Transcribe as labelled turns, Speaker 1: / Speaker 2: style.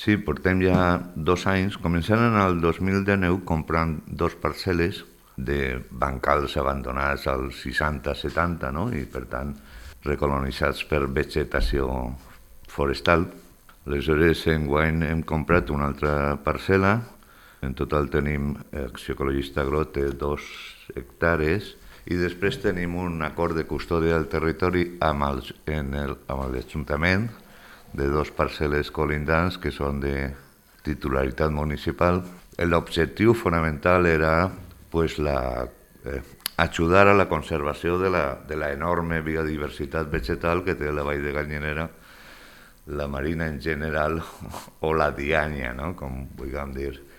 Speaker 1: Sí, portem ja 2 anys, començant en el 2019 comprant 2 parcel·les de bancals abandonats als 60-70, no? I per tant recolonitzats per vegetació forestal. Aleshores, enguany hem comprat una altra parcel·la. En total tenim, Acció Ecologista Agro té 2 hectàrees i després tenim un acord de custòdia del territori amb l'Ajuntament de 2 parcel·les colindants que són de titularitat municipal. L'objectiu fonamental era pues, ajudar a la conservació de la enorme biodiversitat vegetal que té la Vall de Gallinera, la Marina en general o la Dianya, no? Com vulguem dir.